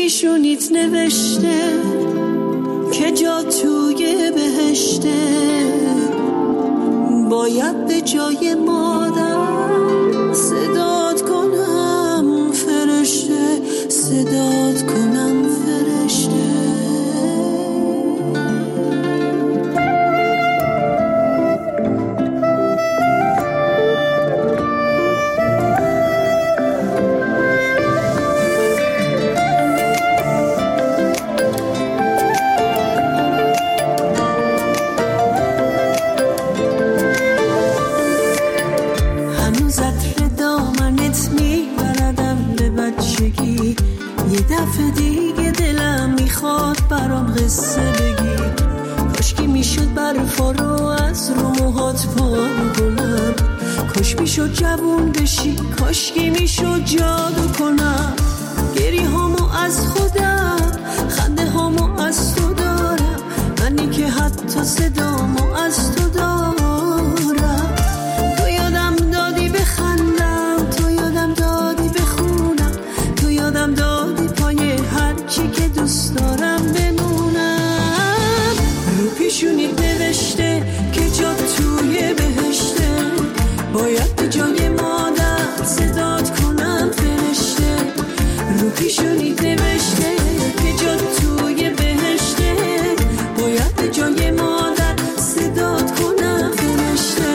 پیشونیت نوشته که جا توی بهشته، باید به جای مادر صدات کنم فرشته، صدات کنم فرشته. یه دفعه دیگه دلم میخواد برام قصه بگی، کاشکی میشد برفا رو از رو موهات پارو کنم، کاش میشد جوون بشی، کاشکی میشد جادو کنم. گری هامو از خودم، خنده هامو از تو دارم، منی که حتی صدامو از تو دارم. تو یادم دادی بخندم، تو یادم دادی بخونم، تو یادم دادی پای هر چی که دوست دارم بمونم. رو پیشونیت نوشته که جا توی بهشته، باید به جای مادر صدات کنم فرشته. رو پیشونیت نوشته که جا توی بهشته، باید به جای مادر صدات کنم فرشته.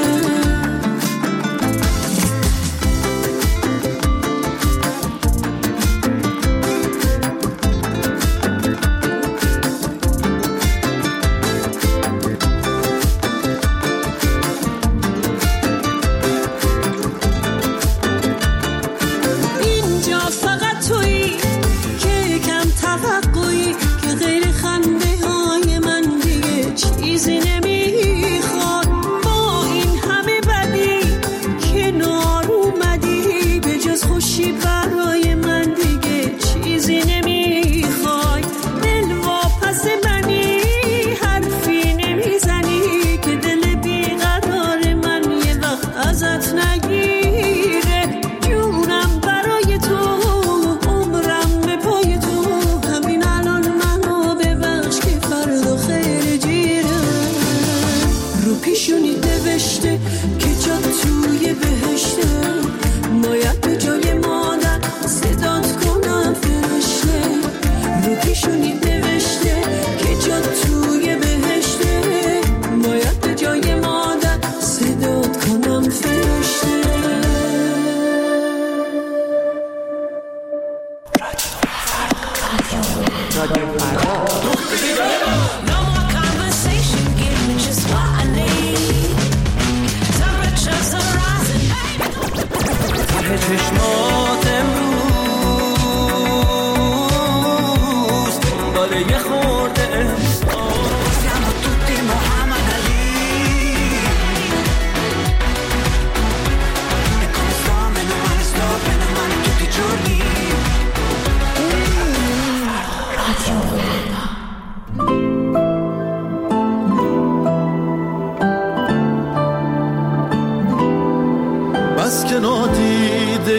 بس که نادیده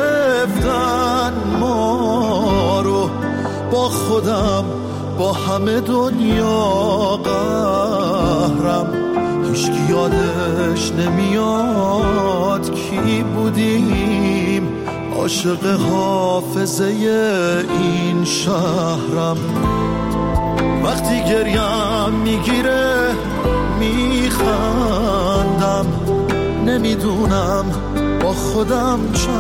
گرفتن ما رو، با خودم با همه دنیا قهرم، هیچکی یادش نمیاد کی بودیم، عاشق حافظه این شهرم. وقتی گریم میگیره میخندم، نمیدونم با خودم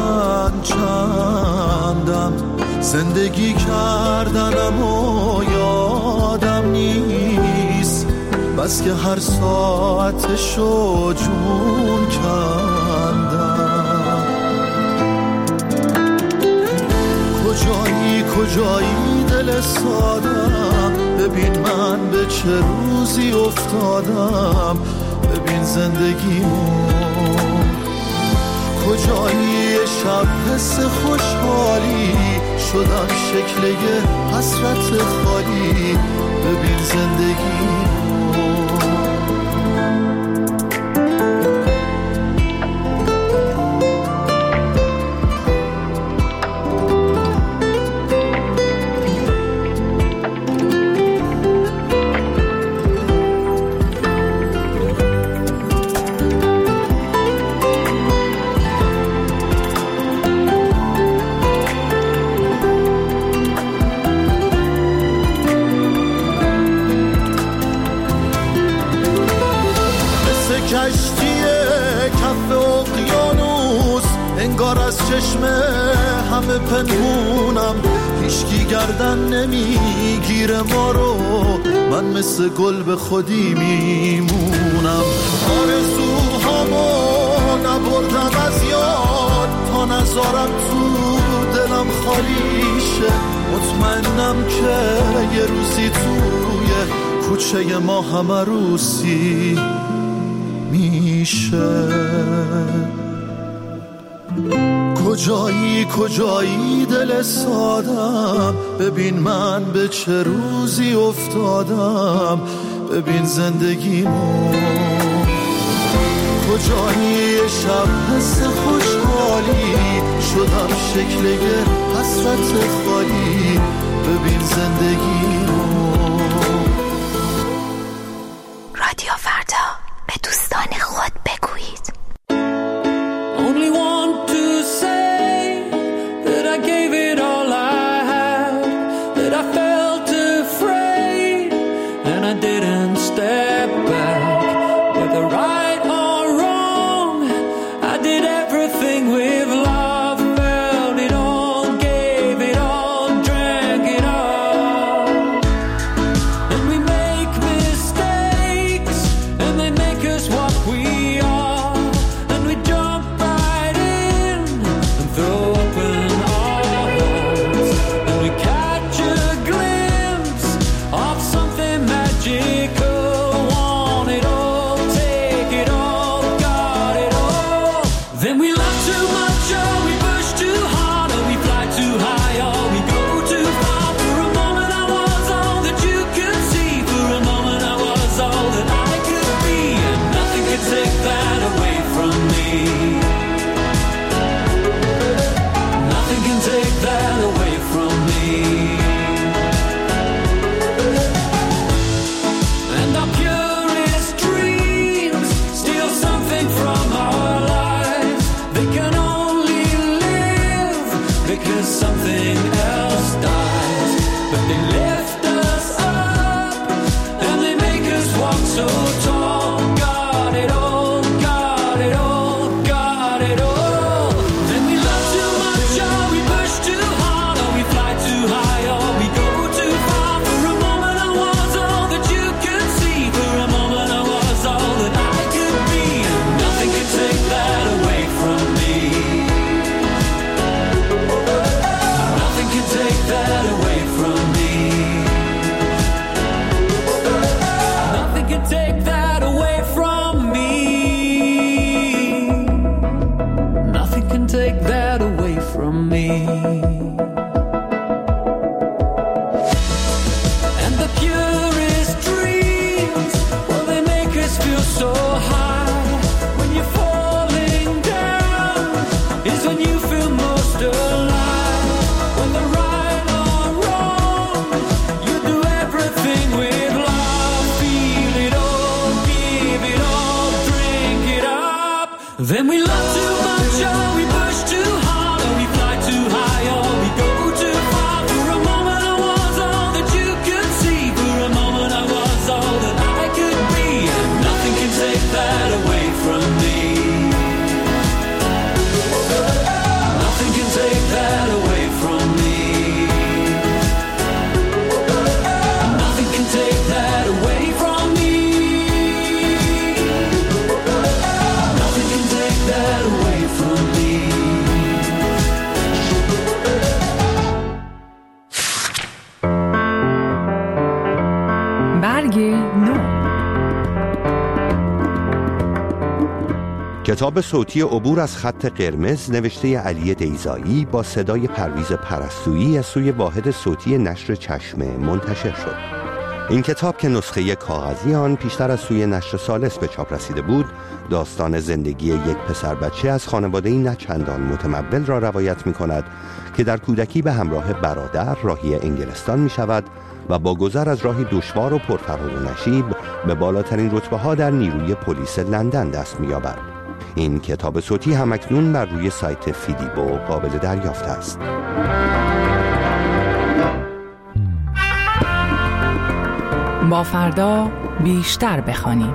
چندم، زندگی کردنم و یادم نیست، بس که هر ساعتشو جون کندم. کجایی دل سادم، ببین من به چه روزی افتادم، ببین زندگیمو. کجایی شب حس خوشحالی، شدم شکل یه حسرت خالی، ببین زندگیمو. انگار از چشم همه پنهونم، هیچکی گردن نمیگیره ما رو، من مثل گل به خودی میمونم. آرزوهامو نبردم از یاد تا نذارم تو دلم خالی شه، مطمئنم که یه روزی توی کوچه ما همه روسی میشه. کجایی دل سادم، ببین من به چه روزی افتادم، ببین زندگیمو. کجایی شب حس خوشحالی، شدم شکل یه حسرت خالی، ببین زندگیمو. رادیو فردا، به دوستان خود بگویید. Only want to say that I gave it all I had, that I felt afraid and I didn't step back. Whether right or wrong, I did everything with love, felt it all, gave it all, drank it all. And we make mistakes and they make us what we are, and we jump right in and throw open our hearts, and we catch a glimpse of something magical. Want it all, take it all, got it all. Then we love too much, or we push too hard, or we fly too high, or we go too far. For a moment I was all that you could see, for a moment I was all that I could be, and nothing could take that away from me. Nothing can take that away from me. And our purest dreams steal something from our lives. They can only live because something else dies. But they lift us up and they make us walk so tall. Got it all, got it all, got it all. Then we love too much, or we push too hard, or we fly too high, or we go too far. For a moment I was all that you could see, for a moment I was all that I could be, and nothing could take that away from me. Nothing can take that away from me. Nothing can take that away from me. Nothing can take that away from me. And the purest dreams, well, they make us feel so high. When you're falling down is when you feel most alive. When the right or wrong, you do everything with love. Feel it all, give it all, drink it up. Then we love too much, or we push too hard, or we fly too high, or we go too far. For a moment I was all that you could see, for a moment I was all that I could be, and nothing can take that away from me. Nothing can take that away from me. Nothing can take that away from me. Nothing can take that away from me. برگ نو. کتاب صوتی عبور از خط قرمز نوشته علی دیزایی با صدای پرویز پرستویی از سوی واحد صوتی نشر چشمه منتشر شد. این کتاب که نسخه کاغذی آن پیشتر از سوی نشر ثالث به چاپ رسیده بود، داستان زندگی یک پسر بچه از خانواده‌ای نه چندان متمول را روایت می‌کند که در کودکی به همراه برادر راهی انگلستان می‌شود و با گذر از راهی دشوار و پرفراز و نشیب به بالاترین رتبه‌ها در نیروی پلیس لندن دست می‌یابد. این کتاب صوتی همکنون بر روی سایت فیدیبو قابل دریافت است. با فردا بیشتر بخوانیم.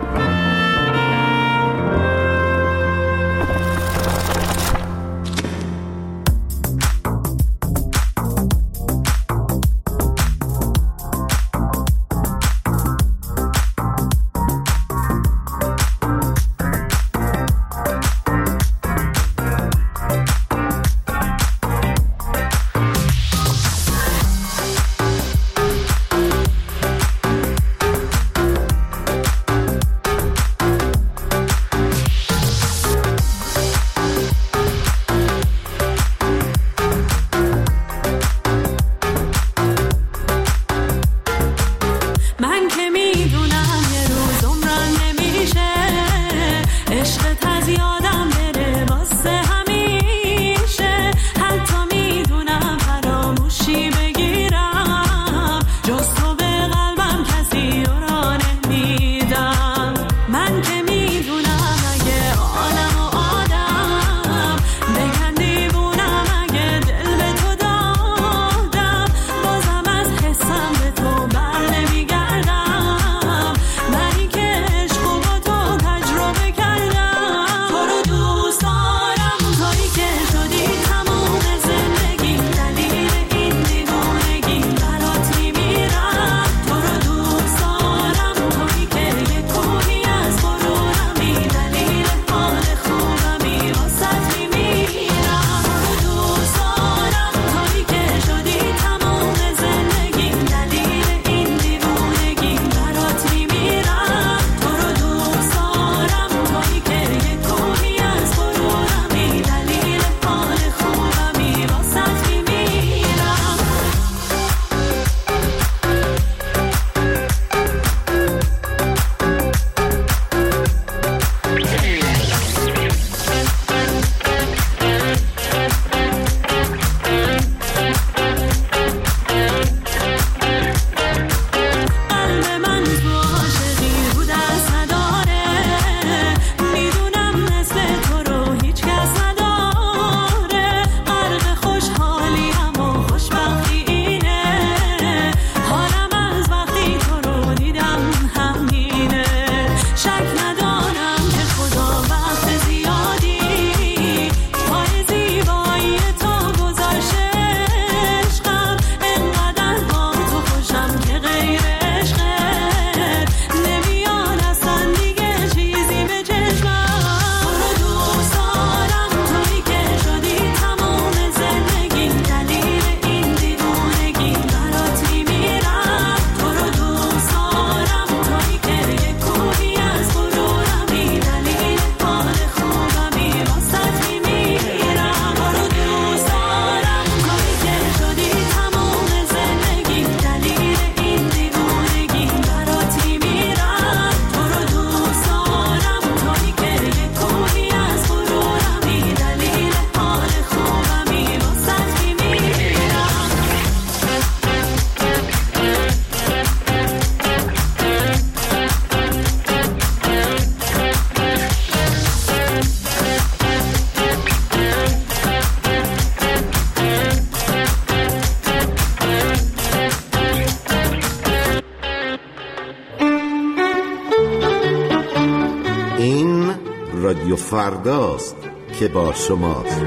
فرداست که با شماست.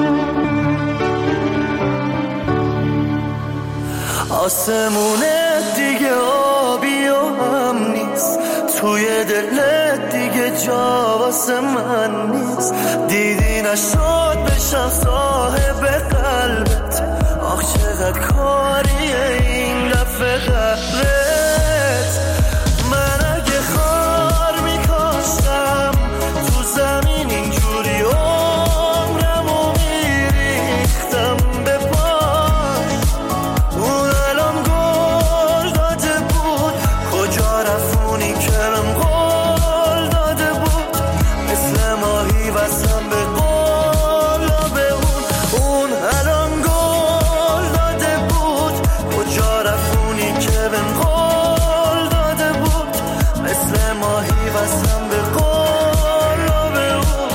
آسمونه دیگه آبی و هم نیست، توی دلت دیگه جا واسه من نیست. دیدی نشد بشم صاحب قلبت، آخ چقدر کاریه این دفعه قبرت. من اگه خار میکاشتم تو زمین اینجوری عمرمو میریختم به پاش. اون الان گل داده بود، کجا رفونی کرم گل داده بود. مثل ماهی وزم به قول به اون الان گل داده بود، کجا رفونی کرم قول داده بود. مثل ماهی وزم به قول به اون.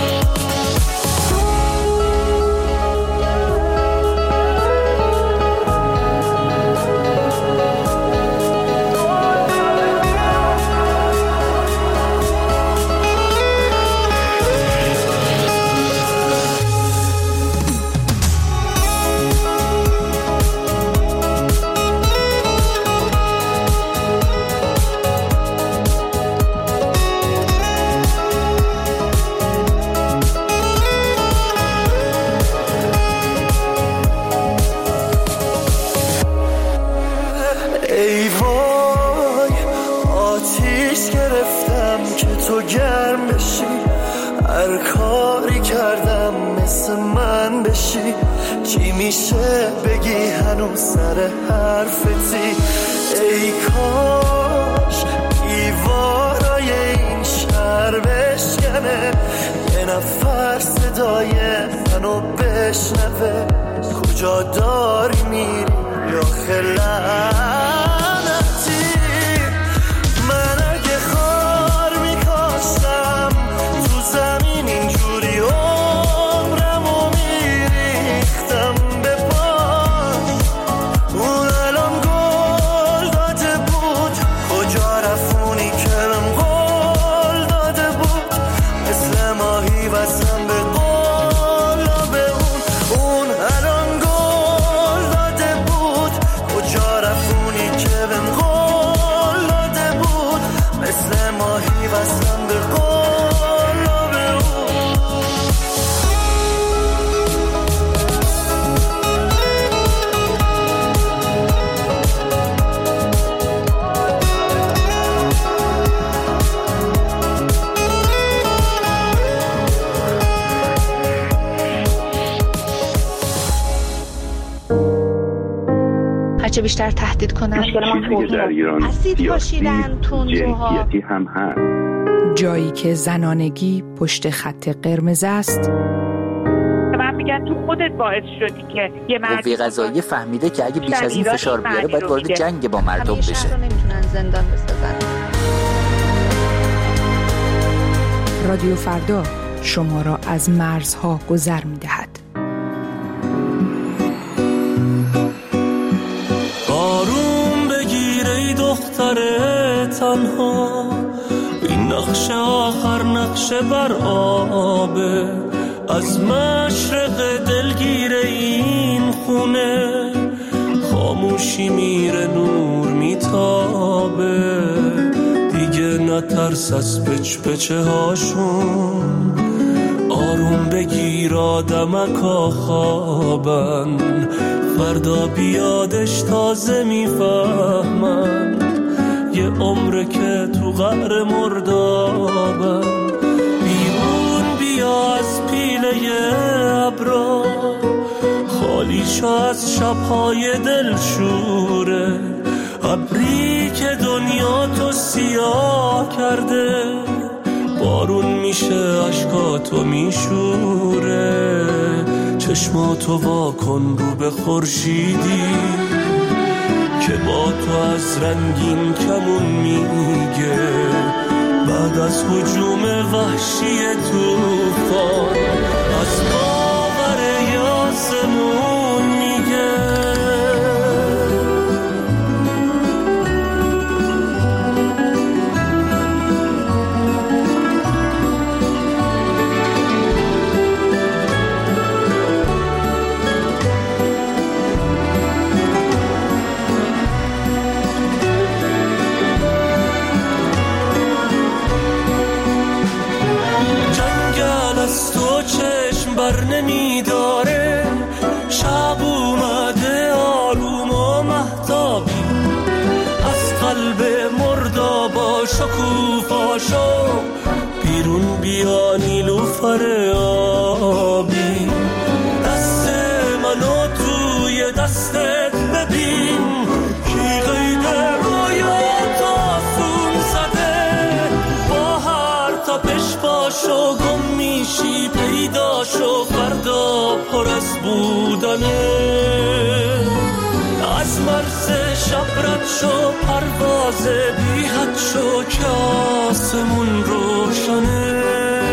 ای وای آتیش گرفتم که تو گرم بشی، هر کاری کردم مثل من بشی. چی میشه بگی هنوز سر حرفتی؟ ای کاش دیوارای این شهر بشکنه، یه نفر صدای منو بشنوه. کجا داری میری یا خلعنتی؟ من اگه خار میکاشتم تو زمین اینجوری عمرمو میریختم به پاش. اون الان گل داده بود، کجا رفونی کرم قول داده بود. مثل ماهی وزم به قول به اون الان گل داده بود، کجا رفونی کرم قول داده بود. مثل ماهی وزم به قول به اون. هرچه بیشتر تهدید کنن در ایران اسید پاشیدن تندروها هم هست. جایی که زنانگی پشت خط قرمز است. من میگن تو خودت باعث شدی که یه قوه قضاییه فهمیده که اگه بیش از این فشار بیاره باید وارد جنگ با مردم بشه. همیشه رو نمیتونن زندان بسازن. رادیو فردا شما را از مرزها گذر می‌دهد. آروم بگیر ای دختر تنها، این نقش آخر نقش بر آبه. از مشرق دلگیر این خونه، خاموشی میره نور میتابه. دیگه نترس از پچ پچه هاشون، آروم بگیر آدمکا خوابن. فردا بیادش تازه میفهمن، یه عمره که تو قعر مردابن. بیرون بیا از پیله ابرا، خالی شو از شبهای دلشوره. ابری که دنیا تو سیاه کرده، بارون میشه عشقاتو میشوره. چشماتو وا کن رو به خورشیدی که با تو از رنگین کمون میگه. بعد از هجوم وحشی طوفان، از باور آسمون میگه. بر نمیداره، شب اومده آروم و مهتابی، از قلب مردابا شکوفاشو بیرون بیا نیلوفر آبی، دست منو توی دستت ببین، کی قید رویات آسون زده، با هر تپش باشو گم میشی پیداشو، فردا پر از بودنه، از مرز شب رد شو، پرواز بی حد شو که آسمون روشنه،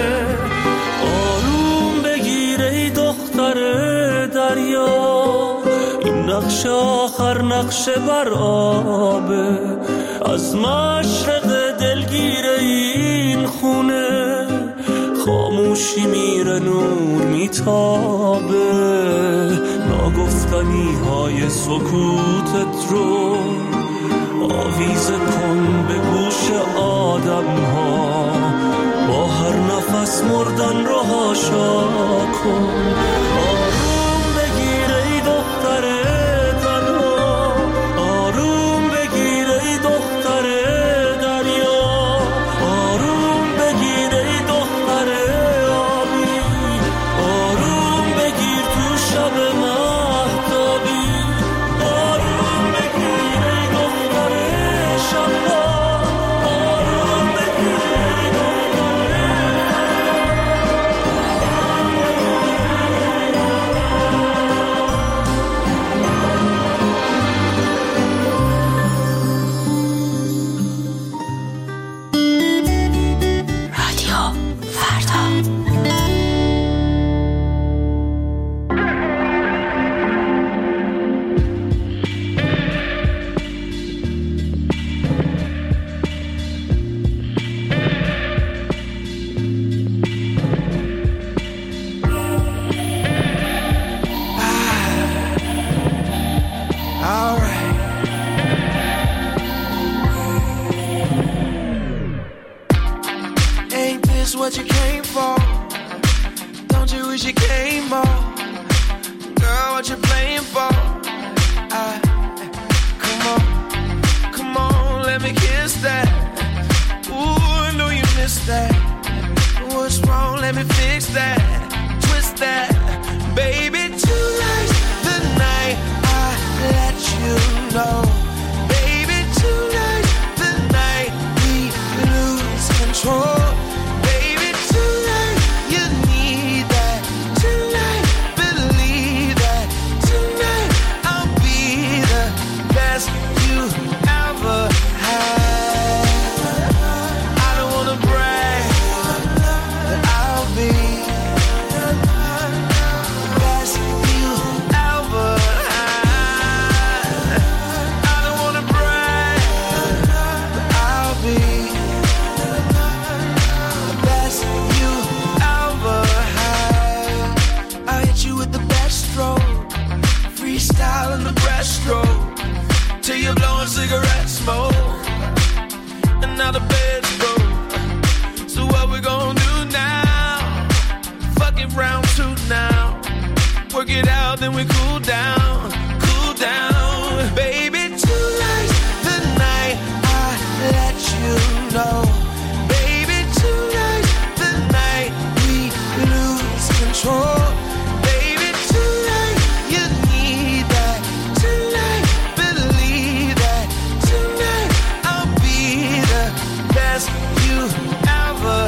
آروم بگیر ای دختر دریا، این نقش آخر نقش بر آبه، از مشرق دلگیر این خونه، خاموشی میره نور میتابه، ناگفتنی های سکوتت رو آویزه کن به گوش آدم ها، با هر نفس مردن رو هاشا کن، آروم بگیر ای دختر تنها، آروم بگیر ای دختر دریا، آروم بگیر ای دختر آبی، آروم بگیر تو شب مهتابی، آروم بگیر ای دختر شبا، آروم بگیر ای دختر. رادیو فردا. Ain't this what you came for? Don't you wish you came more? Girl, what you playing for? Come on, let me kiss that. Ooh, I know you missed that. What's wrong? Let me fix that. Twist that, baby. Tonight's the night I let you know. Baby, tonight's the night we lose control. Baby, tonight you need that. Tonight, believe that. Tonight I'll be the best you ever had. I don't wanna brag, but I'll be the best you ever had. I don't wanna brag, but I'll be the best you ever had. I hit you with the best stroke, freestyle in the breaststroke, till you're blowing cigarette smoke, and now the bed's broke. So what we gonna do now? Fuck it, round two now. Work it out, then we cool down, cool down. Baby, tonight's the night I let you know. Baby, tonight's the night we lose control. Baby, tonight you need that. Tonight, believe that. Tonight I'll be the best you ever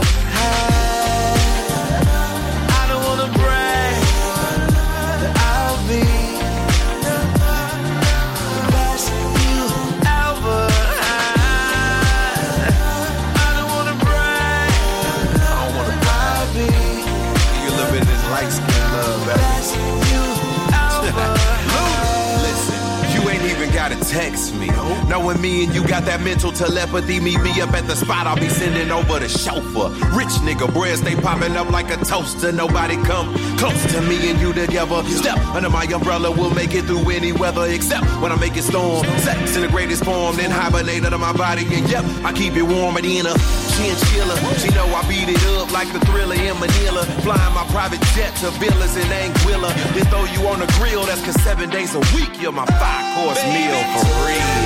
had. I don't wanna brag, but I'll be the best you ever had. I don't wanna brag, I'll be You a little bit of this light skin love, the baby. best you ever had. Listen, you ain't even gotta text me. Knowing me and you got that mental telepathy, meet me up at the spot, I'll be sending over the chauffeur. Rich nigga, bread stay popping up like a toaster. Nobody come close to me and you together. Step under my umbrella, we'll make it through any weather, except when I make it storm. Sex in the greatest form, then hibernate under my body. And yep, I keep it warm at the inner. chinchilla. She know I beat it up like the Thriller in Manila. Flying my private jet to villas in Anguilla. Then throw you on the grill, that's 'cause 7 days a week you're my 5-course meal for real.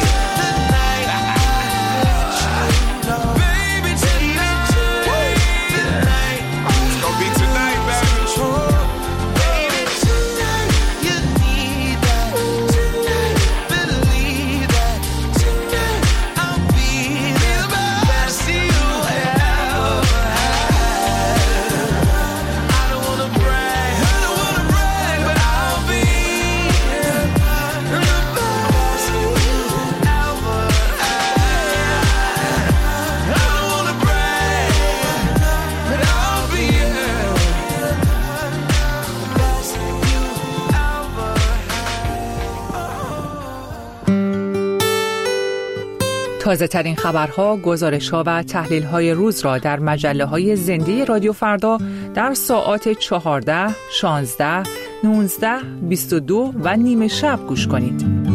تازه ترین خبرها، گزارش‌ها و تحلیل‌های روز را در مجله‌های زنده رادیو فردا در ساعات 14، 16، 19، 22 و نیمه شب گوش کنید.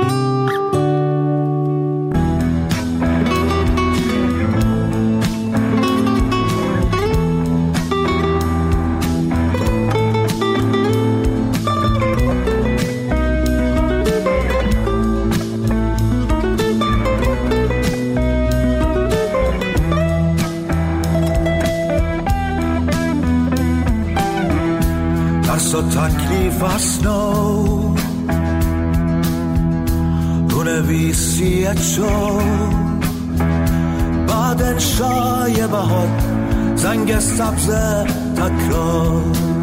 تکلیف اسنو رونویسی چون بعد انشای بهار زنگ سبز تکرار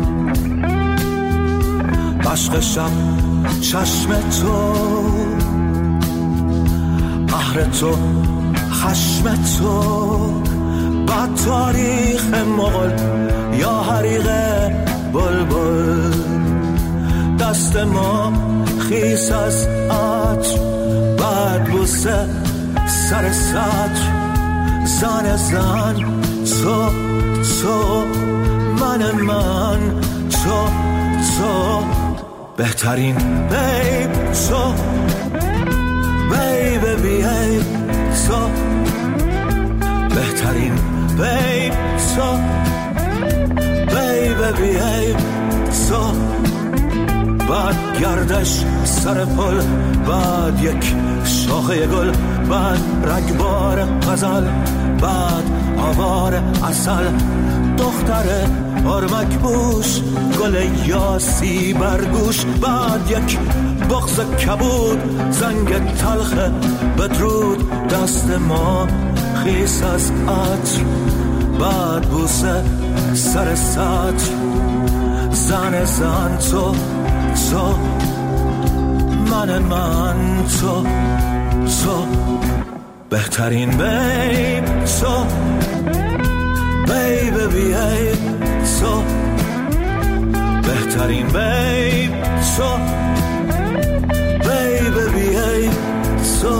عشق شب چشم تو قهر تو خشم تو بعد تاریخ مغل یا حریق بلبل دست ما خیس از عطر بعد بوسه سر سطر زن زن تو من تو بهترین بیب تو بیب بیب تو بهترین بیب تو بیب بیب تو بعد گردش سر پل بعد یک شاخه گل بعد رگبار غزل بعد آوار عسل دختر آرمک بوش گل یاسی برگوش بعد یک بغض کبود زنگ تلخ بدرود دست ما خیس از عطر بعد بوسه سر سطر زن تو من تو بهترین بیب تو بیب بیب تو بهترین بیب تو بیب بیب تو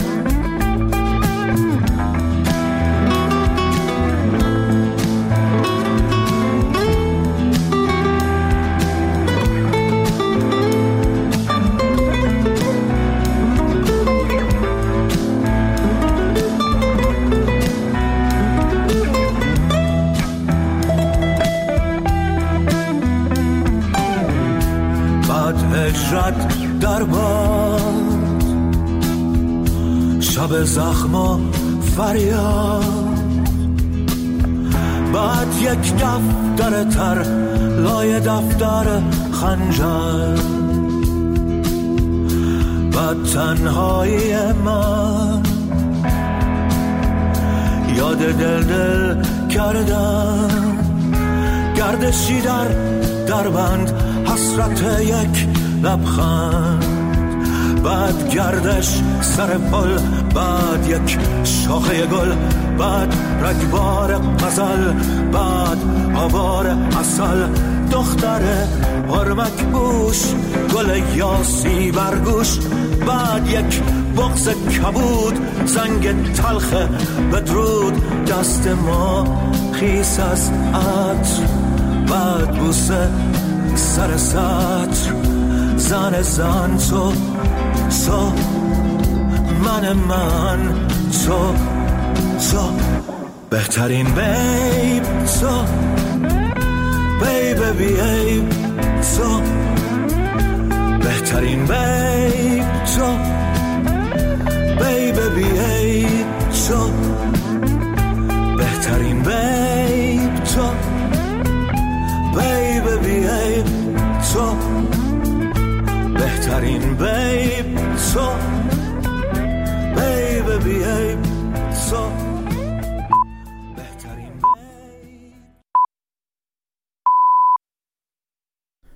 هجرت در باد شب زخم و فریاد بعد یک دفتر تر لای دفتر خنجر بعد تنهایی من یاد دل کردم گردشی در بند حسرت یک لبخند بعد گردش سر پل بعد یک شاخه گل بعد رگبار غزل بعد آوار عسل دختر هرمک بوش گل یاسی برگوش بعد یک بغض کبود زنگ تلخ بدرود دست ما خیس از عطر بعد بوسه سر سطر زن تو من تو بهترین بیب تو بیب بیب تو بهترین بیب تو بیب بیب تو بهترین بیب تو بیب بیب تو بهترین بیب تو بیب بیب تو